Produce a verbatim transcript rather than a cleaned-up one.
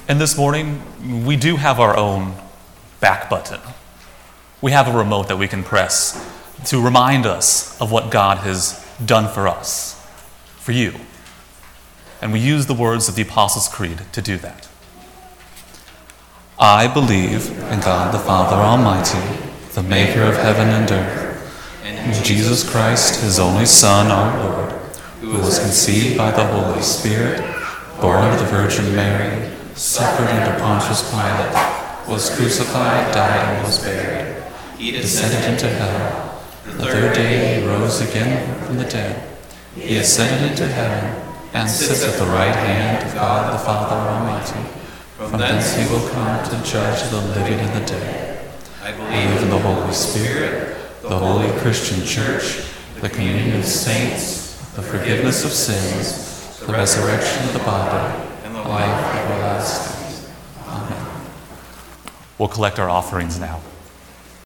And this morning, we do have our own back button. We have a remote that we can press to remind us of what God has done for us, for you. And we use the words of the Apostles' Creed to do that. I believe in God the Father Almighty, the maker of heaven and earth, and in Jesus Christ, his only Son, our Lord, who was conceived by the Holy Spirit, born of the Virgin Mary, suffered under Pontius Pilate, was crucified, died, and was buried. He descended into hell. The third day he rose again from the dead. He ascended into heaven and sits at the right hand of God the Father Almighty. From thence he will come to judge the living and the dead. I believe in the Holy Spirit, the holy Christian Church, the communion of saints, the forgiveness of sins, the resurrection of the body, and the life everlasting. Amen. We'll collect our offerings now.